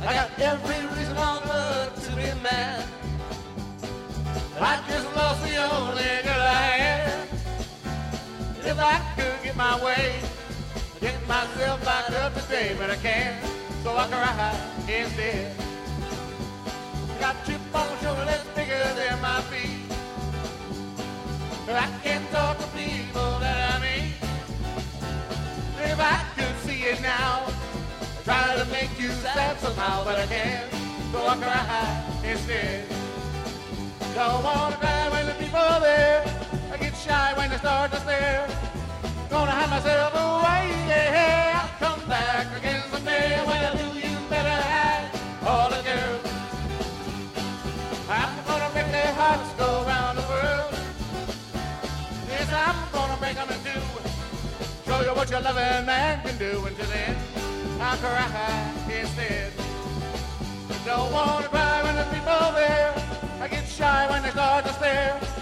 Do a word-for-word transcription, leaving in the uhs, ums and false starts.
I got every reason on earth to be mad. I just lost the only girl I had. If I could get my way, get myself back up today, but I can't, so I cry instead. Got chip on my shoulder that's bigger than my feet. I can't talk to people that I meet. If I could see it now, I try to make you sad somehow, but I can't, so I cry instead. Don't wanna cry when the people are there. I get shy when they start to stare. Gonna hide myself away, yeah. I'll come back again someday. When I do, you better hide all the girls. I'm gonna make their hearts go around the world. Yes, I'm gonna make them do. Show you what your loving man can do. Until then, I'll cry instead. Don't wanna cry when the people are there. I get shy when they start to stare.